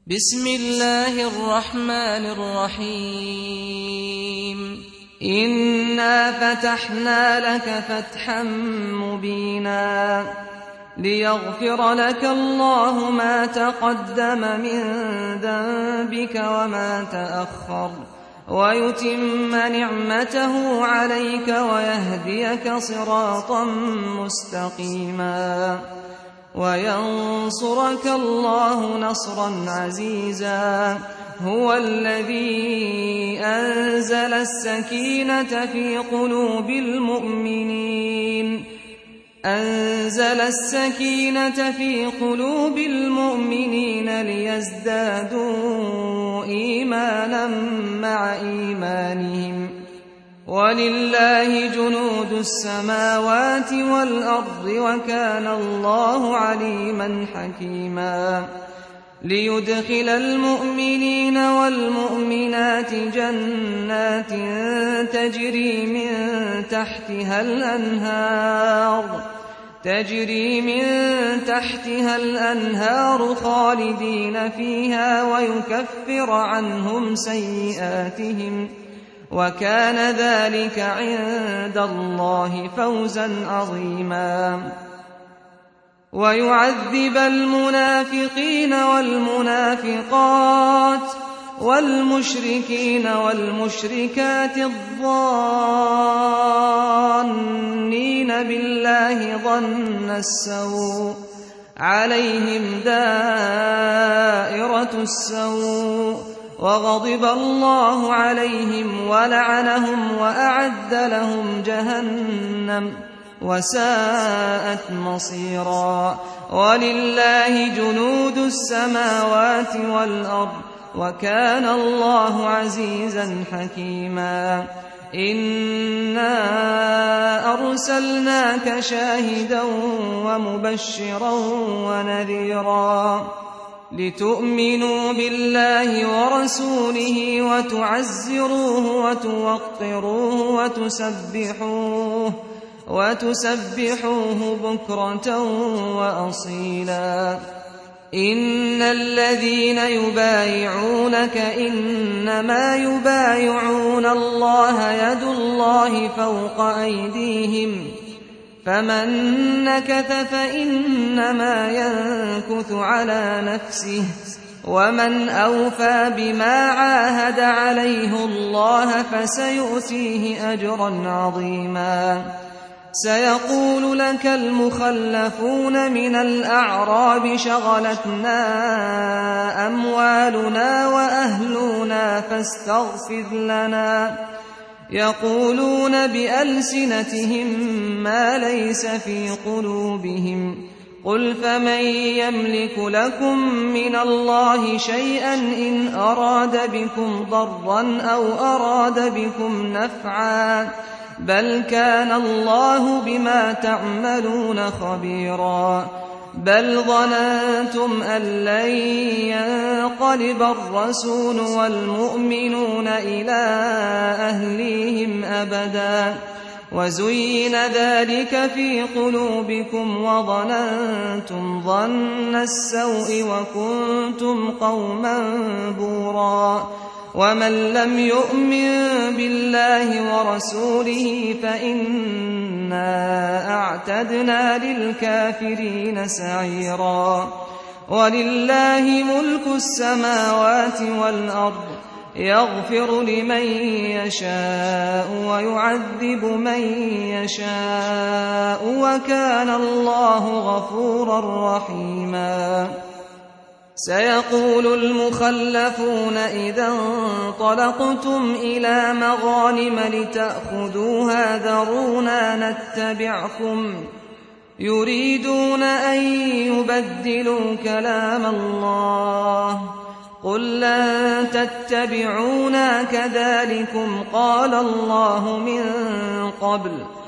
بسم الله الرحمن الرحيم إنا فتحنا لك فتحا مبينا ليغفر لك الله ما تقدم من ذنبك وما تأخر ويتم نعمته عليك ويهديك صراطا مستقيما وينصرك الله نصرا عزيزا هو الذي أنزل السكينة في قلوب المؤمنين ليزدادوا إيمانا مع إيمانهم ولله جنود السماوات والأرض وكان الله عليما حكيما ليدخل المؤمنين والمؤمنات جنات تجري من تحتها الأنهار خالدين فيها ويكفر عنهم سيئاتهم وكان ذلك عند الله فوزا عظيما ويعذب المنافقين والمنافقات والمشركين والمشركات الظانين بالله ظن السوء عليهم دائرة السوء وغضب الله عليهم ولعنهم وأعد لهم جهنم وساءت مصيرا ولله جنود السماوات والأرض وكان الله عزيزا حكيما إنا أرسلناك شاهدا ومبشرا ونذيرا لتؤمنوا بالله ورسوله وتعزروه وتوقروه وتسبحوه بكرة وأصيلا إن الذين يبايعونك إنما يبايعون الله يد الله فوق أيديهم فمن نكث فإنما ينكث على نفسه ومن أوفى بما عاهد عليه الله فسيؤتيه أجرا عظيما سيقول لك المخلفون من الأعراب شغلتنا أموالنا وأهلنا فاستغفر لنا يقولون بألسنتهم ما ليس في قلوبهم قل فمن يملك لكم من الله شيئا إن أراد بكم ضرا أو أراد بكم نفعا بل كان الله بما تعملون خبيرا بل ظننتم أن لن ينقلب الرسول والمؤمنون إلى أهليهم أبدا وزين ذلك في قلوبكم وظننتم ظن السوء وكنتم قوما بورا ومن لم يؤمن بالله ورسوله فإنا أعتدنا للكافرين سعيرا ولله ملك السماوات والأرض يغفر لمن يشاء ويعذب من يشاء وكان الله غفورا رحيما سيقول المخلفون إذا انطلقتم إلى مغانم لتأخذوها ذرونا نتبعكم يريدون أن يبدلوا كلام الله قل لن تتبعونا كذلكم قال الله من قبل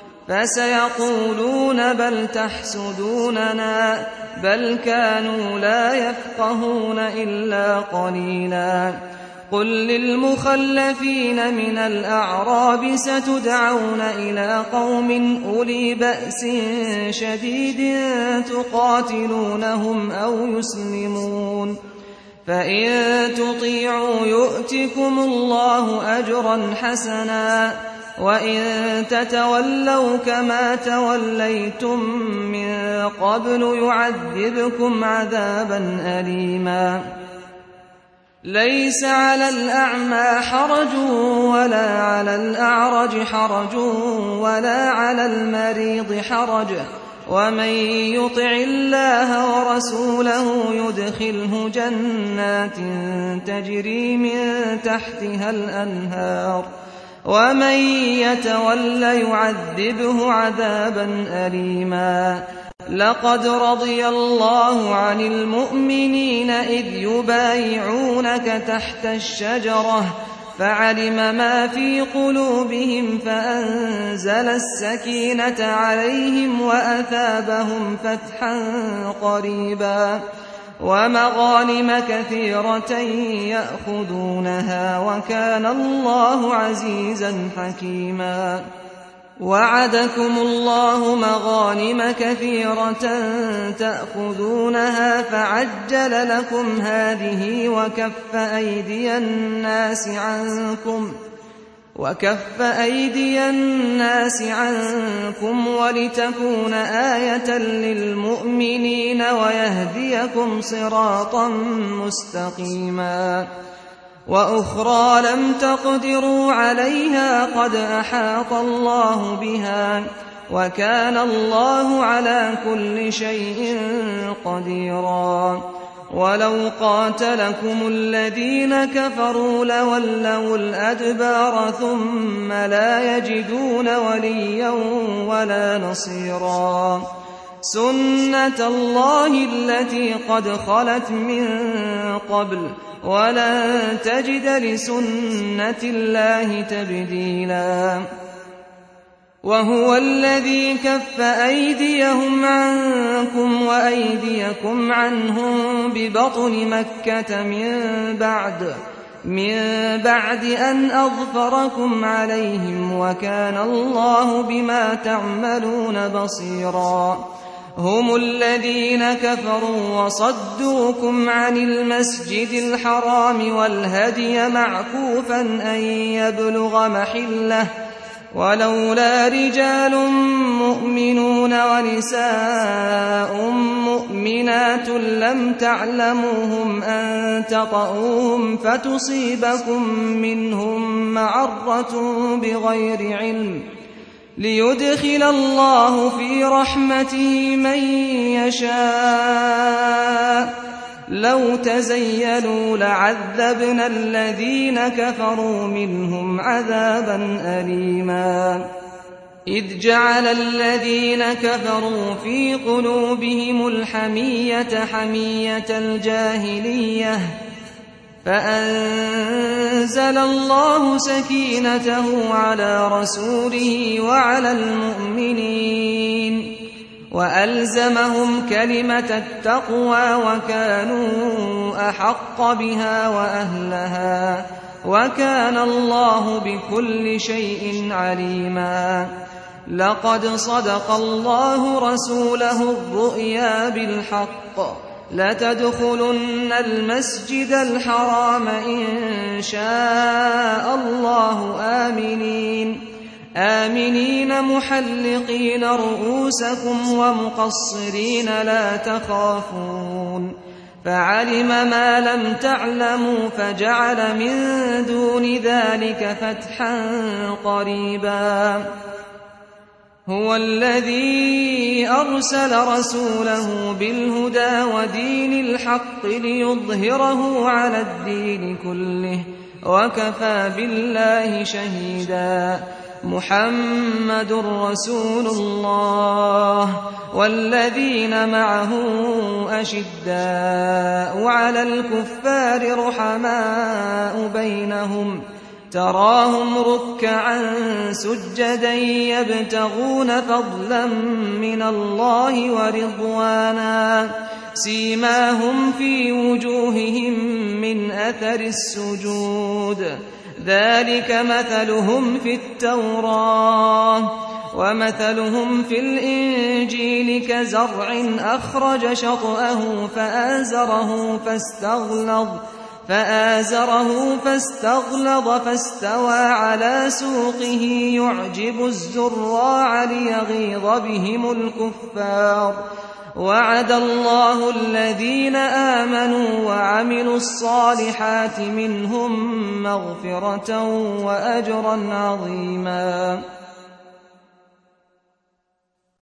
فسيقولون بل تحسدوننا بل كانوا لا يفقهون إلا قليلا قل للمخلفين من الأعراب ستدعون إلى قوم أولي بأس شديد تقاتلونهم أو يسلمون فإن تطيعوا يؤتكم الله أجرا حسنا وإن تتولوا كما توليتم من قبل يعذبكم عذابا أليما ليس على الأعمى حرج ولا على الأعرج حرج ولا على المريض حرج ومن يطع الله ورسوله يدخله جنات تجري من تحتها الأنهار ومن يتول يعذبه عذابا أليما لقد رضي الله عن المؤمنين إذ يبايعونك تحت الشجرة فعلم ما في قلوبهم فأنزل السكينة عليهم وأثابهم فتحا قريبا ومغانم كثيرة يأخذونها وكان الله عزيزا حكيما وعدكم الله مغانم كثيرة تأخذونها فعجل لكم هذه وكف أيدي الناس عنكم ولتكون آية للمؤمنين ويهديكم صراطا مستقيما وأخرى لم تقدروا عليها قد أحاط الله بها وكان الله على كل شيء قديرا ولو قاتلكم الذين كفروا لولوا الأدبار ثم لا يجدون وليا ولا نصيرا سنة الله التي قد خلت من قبل ولن تجد لسنة الله تبديلا وهو الذي كف أيديهم عنكم وأيديكم عنهم ببطن مكة من بعد أن أظفركم عليهم وكان الله بما تعملون بصيرا هم الذين كفروا وصدوكم عن المسجد الحرام والهدي معكوفا أن يبلغ محله ولولا رجال مؤمنون ونساء مؤمنات لم تعلموهم أن تطؤوهم فتصيبكم منهم معرة بغير علم ليدخل الله في رحمته من يشاء لو تزيلوا لعذبنا الذين كفروا منهم عذابا أليما إذ جعل الذين كفروا في قلوبهم الحمية حمية الجاهلية فأنزل الله سكينته على رسوله وعلى المؤمنين وألزمهم كلمة التقوى وكانوا أحق بها وأهلها وكان الله بكل شيء عليما لقد صدق الله رسوله الرؤيا بالحق لتدخلن المسجد الحرام إن شاء الله آمنين محلقين رؤوسكم ومقصرين لا تخافون فعلم ما لم تعلموا فجعل من دون ذلك فتحا قريبا هو الذي أرسل رسوله بالهدى ودين الحق ليظهره على الدين كله وكفى بالله شهيدا محمد رسول الله والذين معه أشداء على الكفار رحماء بينهم تراهم ركعا سجدا يبتغون فضلا من الله ورضوانا سيماهم في وجوههم من أثر السجود ذلك مثلهم في التوراة ومثلهم في الإنجيل كزرع أخرج شطأه فآزره فاستغلظ فاستوى على سوقه يعجب الزراع ليغيظ بهم الكفار وعد الله الذين آمنوا وعملوا الصالحات منهم مغفرة وأجرا عظيما